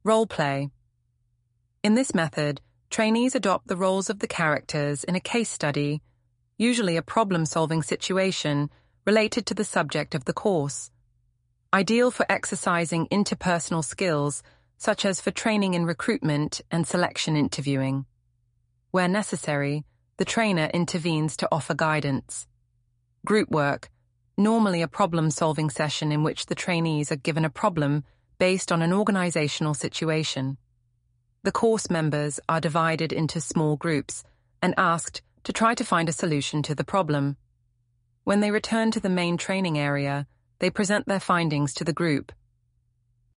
Role play. In this method, trainees adopt the roles of the characters in a case study, usually a problem-solving situation related to the subject of the course. Ideal for exercising interpersonal skills, such as for training in recruitment and selection interviewing. Where necessary, the trainer intervenes to offer guidance. Group work, normally a problem-solving session in which the trainees are given a problem based on an organizational situation. The course members are divided into small groups and asked to try to find a solution to the problem. When they return to the main training area, they present their findings to the group.